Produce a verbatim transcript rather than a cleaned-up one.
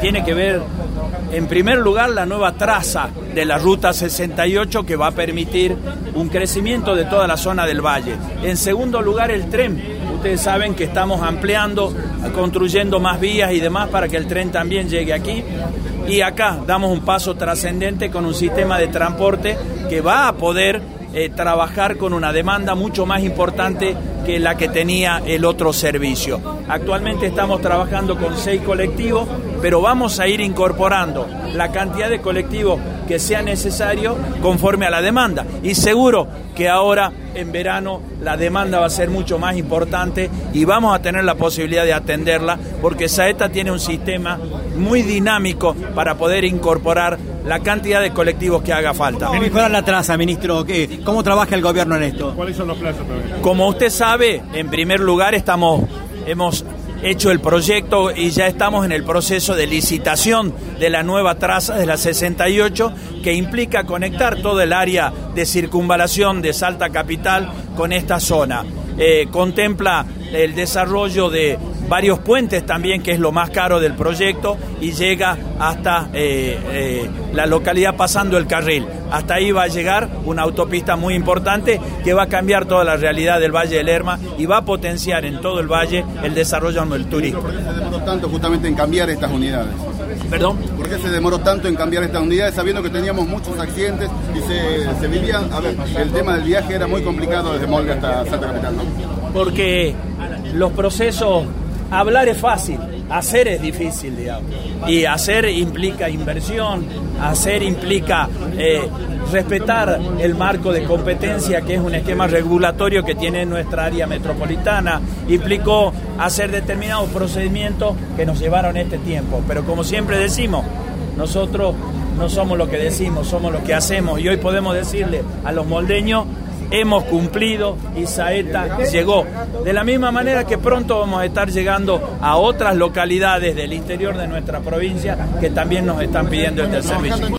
tiene que ver, en primer lugar, la nueva traza de la Ruta sesenta y ocho que va a permitir un crecimiento de toda la zona del valle. En segundo lugar, el tren. Ustedes saben que estamos ampliando, construyendo más vías y demás para que el tren también llegue aquí. Y acá damos un paso trascendente con un sistema de transporte que va a poder eh, trabajar con una demanda mucho más importante que la que tenía el otro servicio. Actualmente estamos trabajando con seis colectivos, pero vamos a ir incorporando la cantidad de colectivos que sea necesario conforme a la demanda. Y seguro que ahora en verano la demanda va a ser mucho más importante y vamos a tener la posibilidad de atenderla porque Saeta tiene un sistema muy dinámico para poder incorporar la cantidad de colectivos que haga falta. ¿Cómo mejorar la traza, ministro? ¿Qué? ¿Cómo trabaja el gobierno en esto? ¿Cuáles son los plazos también? Como usted sabe, en primer lugar estamos, hemos hecho el proyecto y ya estamos en el proceso de licitación de la nueva traza de la sesenta y ocho que implica conectar todo el área de circunvalación de Salta Capital con esta zona. Eh, contempla el desarrollo de varios puentes también, que es lo más caro del proyecto, y llega hasta eh, eh, la localidad pasando el carril. Hasta ahí va a llegar una autopista muy importante que va a cambiar toda la realidad del Valle del Lerma y va a potenciar en todo el valle el desarrollo del turismo. ¿Por qué se demoró tanto justamente en cambiar estas unidades? ¿Perdón? ¿Por qué se demoró tanto en cambiar estas unidades sabiendo que teníamos muchos accidentes y se, se vivían? A ver, el tema del viaje era muy complicado desde Molga hasta Salta Capital, ¿no? Porque los procesos, hablar es fácil, hacer es difícil, digamos. Y hacer implica inversión, hacer implica eh, respetar el marco de competencia, que es un esquema regulatorio que tiene nuestra área metropolitana. Implicó hacer determinados procedimientos que nos llevaron este tiempo. Pero como siempre decimos, nosotros no somos lo que decimos, somos lo que hacemos. Y hoy podemos decirle a los moldeños: hemos cumplido y Saeta llegó. De la misma manera que pronto vamos a estar llegando a otras localidades del interior de nuestra provincia que también nos están pidiendo este servicio.